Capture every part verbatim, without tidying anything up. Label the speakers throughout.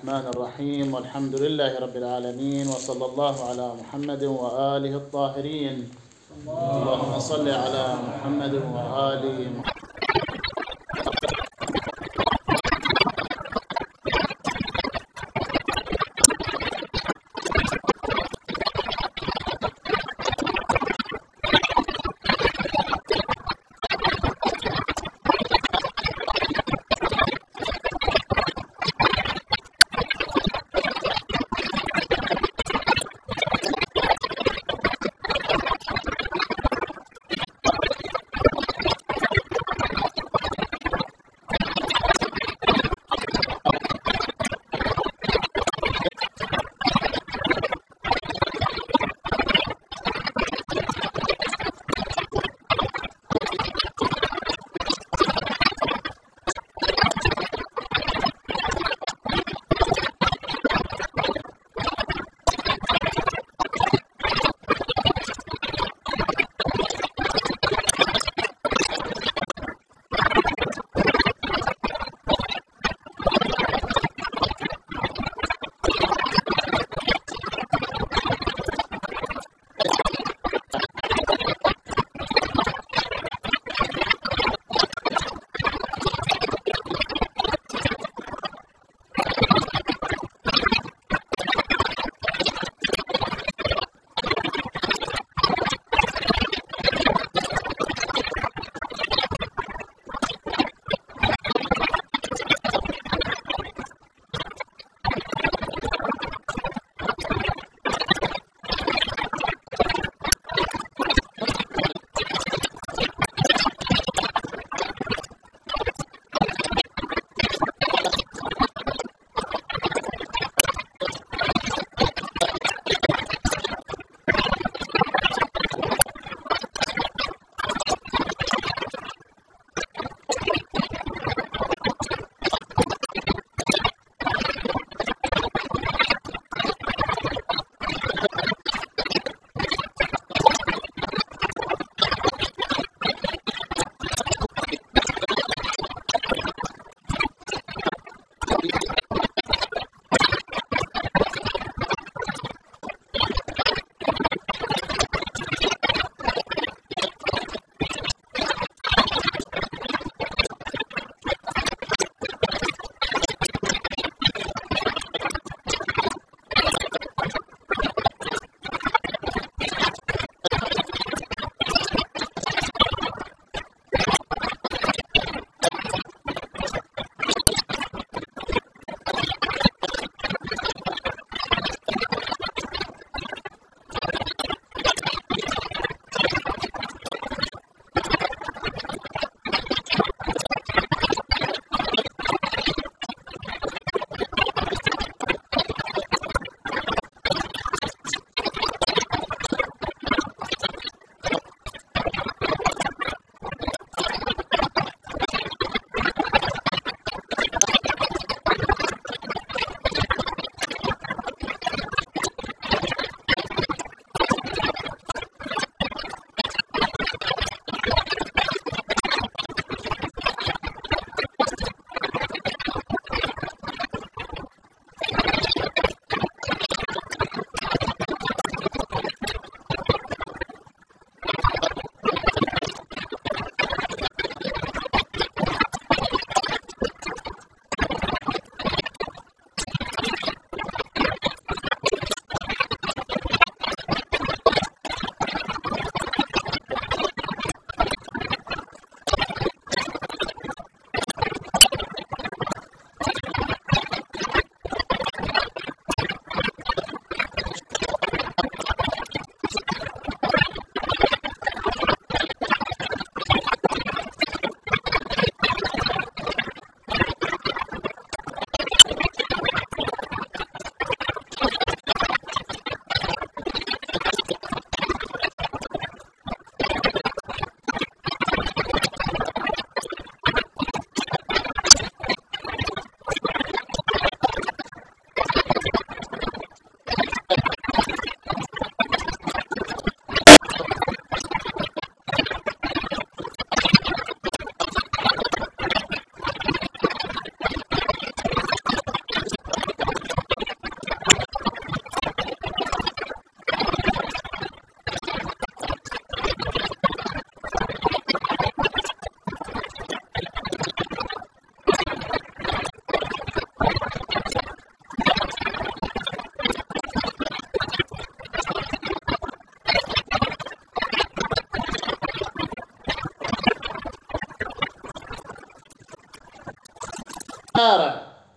Speaker 1: الرحمن الرحيم والحمد لله رب العالمين وصلى الله على محمد وآله الطاهرين. اللهم صل على محمد وآل محمد.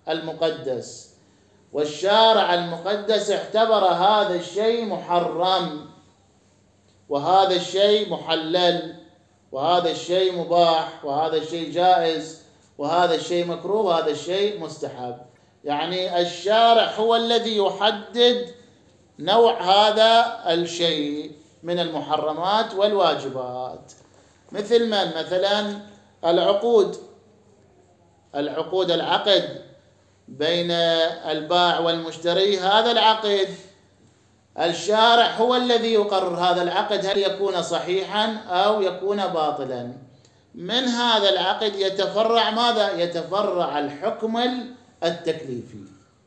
Speaker 1: المقدس، والشارع المقدس اعتبر هذا الشيء محرم، وهذا الشيء محلل، وهذا الشيء مباح، وهذا الشيء جائز، وهذا الشيء مكروه، وهذا الشيء مستحب. يعني الشارع هو الذي يحدد نوع هذا الشيء من المحرمات والواجبات. مثل من؟ مثلا العقود، العقود العقد بين البائع والمشتري، هذا العقد الشارع هو الذي يقرر هذا العقد هل يكون صحيحا أو يكون باطلا. من هذا العقد يتفرع ماذا؟ يتفرع الحكم التكليفي.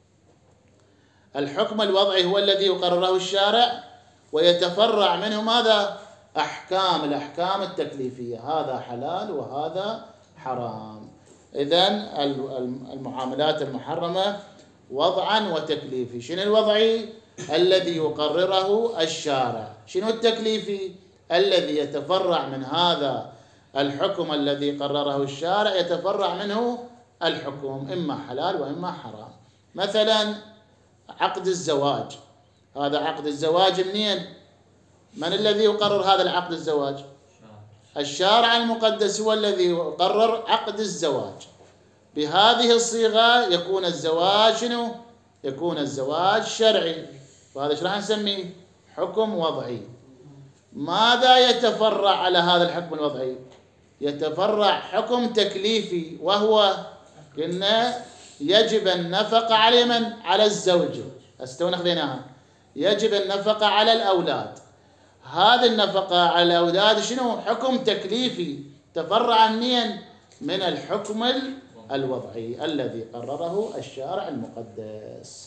Speaker 1: الحكم الوضعي هو الذي يقرره الشارع، ويتفرع منه ماذا؟ أحكام، الأحكام التكليفية، هذا حلال وهذا حرام. إذن المعاملات المحرمة وضعا وتكليفي. شنو الوضعي؟ الذي يقرره الشارع. شنو التكليفي؟ الذي يتفرع من هذا الحكم الذي قرره الشارع، يتفرع منه الحكم، إما حلال وإما حرام. مثلا عقد الزواج، هذا عقد الزواج منين؟ من الذي يقرر هذا العقد الزواج؟ الشارع المقدس هو الذي يقرر عقد الزواج. بهذه الصيغة يكون الزواج شنو؟ يكون الزواج شرعي، وهذا ايش راح نسميه؟ حكم وضعي. ماذا يتفرع على هذا الحكم الوضعي؟ يتفرع حكم تكليفي، وهو إن يجب النفقة على من؟ على الزوج. استونا خذيناها. يجب النفقة على الأولاد. هذه النفقة على الأولاد شنو؟ حكم تكليفي، تفرع منين؟ من الحكم الوضعي الذي قرره الشارع المقدس.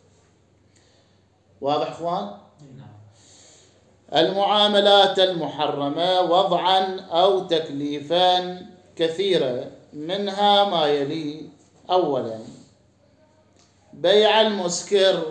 Speaker 1: واضح اخوان؟ المعاملات المحرمة وضعا أو تكليفا كثيرة، منها ما يلي. أولا بيع المسكر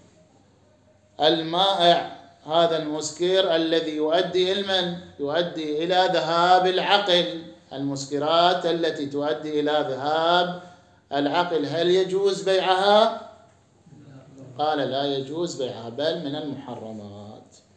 Speaker 1: المائع، هذا المسكر الذي يؤدي إلى يؤدي إلى ذهاب العقل، المسكرات التي تؤدي إلى ذهاب العقل، هل يجوز بيعها؟ قال لا يجوز بيعها، بل من المحرمات.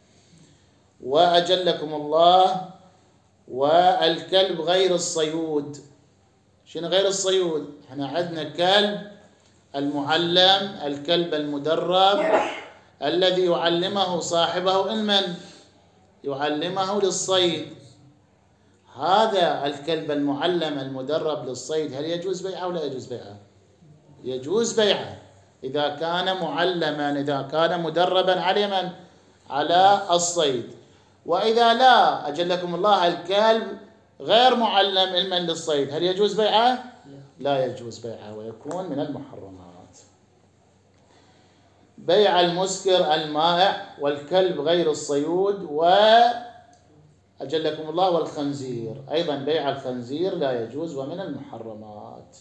Speaker 1: وأجلكم الله، والكلب غير الصيود. شنو غير الصيود؟ احنا عندنا كلب المعلم، الكلب المدرب الذي يعلمه صاحبه علما، يعلمه للصيد. هذا الكلب المعلم المدرب للصيد هل يجوز بيعه ولا يجوز بيعه؟ يجوز بيعه إذا كان معلما، إذا كان مدربا علما على الصيد. وإذا لا، أجلكم الله، الكلب غير معلم علما للصيد، هل يجوز بيعه؟ لا يجوز بيعه، ويكون من المحرمات. بيع المسكر المائع، والكلب غير الصيود، وأجلكم الله والخنزير، أيضا بيع الخنزير لا يجوز ومن المحرمات.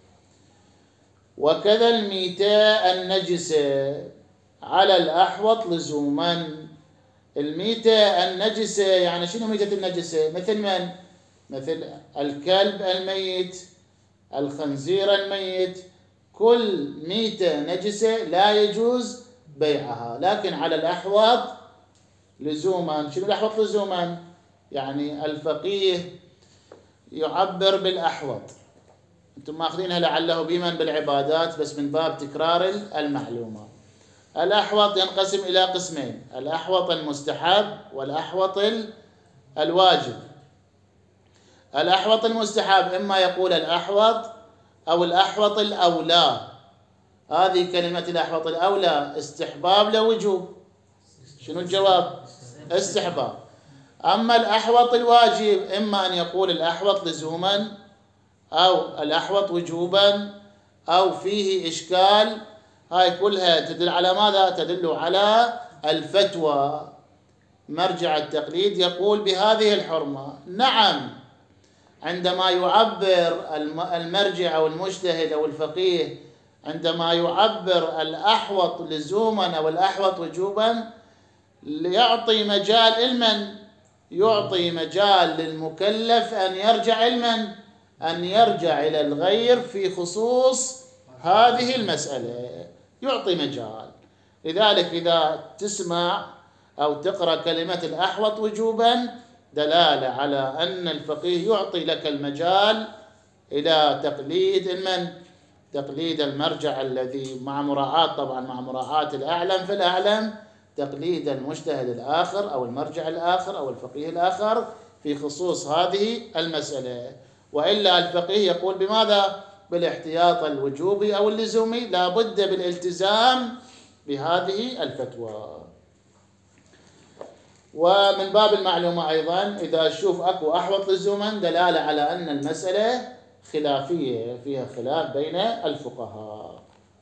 Speaker 1: وكذا الميتة النجسة على الأحوط لزوما. الميتة النجسة يعني شنو ميتة النجسة؟ مثل من؟ مثل الكلب الميت، الخنزير الميت، كل ميتة نجسة لا يجوز بيعها، لكن على الأحوط لزوما. شنو الأحوط لزوما؟ يعني الفقيه يعبر بالأحوط، أنتم ماخذينها لعله بمن بالعبادات، بس من باب تكرار المعلومة. الأحوط ينقسم إلى قسمين: الأحوط المستحب والأحوط الواجب. الأحوط المستحب إما يقول الأحوط أو الأحوط الأولى. هذه كلمة الأحوط الأولى استحباب لوجوب. شنو الجواب؟ استحباب. أما الأحوط الواجب إما أن يقول الأحوط لزوما أو الأحوط وجوبا أو فيه إشكال. هاي كلها تدل على ماذا؟ تدل على الفتوى. مرجع التقليد يقول بهذه الحرمة. نعم، عندما يعبر المرجع أو المجتهد أو الفقيه، عندما يعبر الأحوط لزوما أو الأحوط وجوبا، ليعطي مجال علما، يعطي مجال للمكلف أن يرجع علما، أن يرجع إلى الغير في خصوص هذه المسألة يعطي مجال. لذلك إذا تسمع أو تقرأ كلمة الأحوط وجوبا دلالة على أن الفقيه يعطي لك المجال إلى تقليد من؟ تقليد المرجع الذي مع مراعاة طبعا مع مراعاة الأعلم في الأعلم تقليد المجتهد الآخر أو المرجع الآخر أو الفقيه الآخر في خصوص هذه المسألة. وإلا الفقيه يقول بماذا؟ بالاحتياط الوجوبي أو اللزومي، لا بد بالالتزام بهذه الفتوى. ومن باب المعلومة أيضا إذا أشوف أكو أحوط لزوما دلالة على أن المسألة خلافية فيها خلاف بين الفقهاء.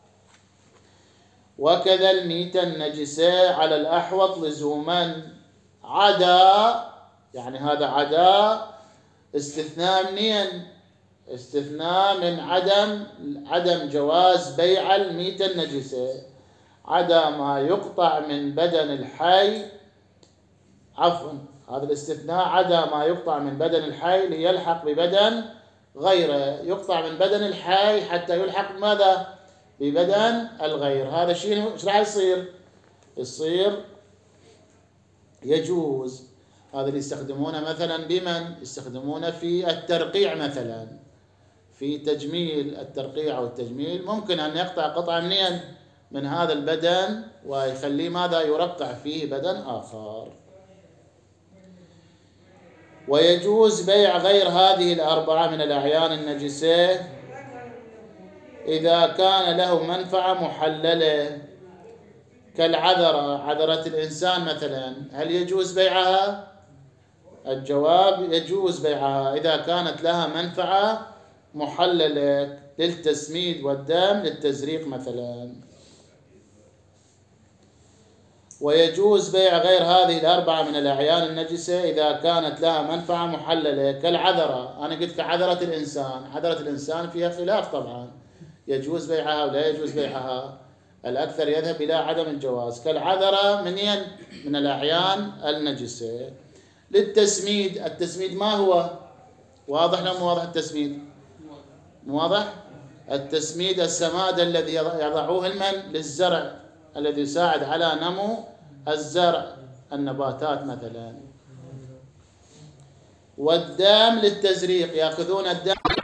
Speaker 1: وكذا الميتة النجسة على الأحوط لزوما عدا، يعني هذا عدا استثناء منين؟ استثناء من عدم عدم جواز بيع الميتة النجسة، عدا ما يقطع من بدن الحي، عفوا هذا الاستثناء عدا ما يقطع من بدن الحي ليلحق ببدن غيره، يقطع من بدن الحي حتى يلحق ماذا؟ ببدن الغير. هذا شيء ايش راح يصير؟ يصير يجوز. هذا اللي يستخدمونه مثلا بمن؟ يستخدمونه في الترقيع مثلا، في تجميل الترقيع أو التجميل ممكن أن يقطع قطعة منين؟ من هذا البدن ويخليه ماذا؟ يرقع فيه بدن آخر. ويجوز بيع غير هذه الأربعة من الأعيان النجسة إذا كان له منفعة محللة كالعذرة، عذرة الإنسان مثلا، هل يجوز بيعها؟ الجواب يجوز بيعها إذا كانت لها منفعة محللة للتسميد والدم للتزريق مثلا. ويجوز بيع غير هذه الأربعة من الأعيان النجسة إذا كانت لها منفعة محللة كالعذرة. أنا قلت كعذرة الإنسان، عذرة الإنسان فيها خلاف طبعا، يجوز بيعها ولا يجوز بيعها، الأكثر يذهب إلى عدم الجواز. كالعذرة منين؟ من الأعيان النجسة. للتسميد، التسميد ما هو؟ واضح لو مو واضح التسميد؟ واضح؟ التسميد السماد الذي يضعوه المن للزرع الذي يساعد على نمو الزرع النباتات مثلا. والدم للتزريق، يأخذون الدم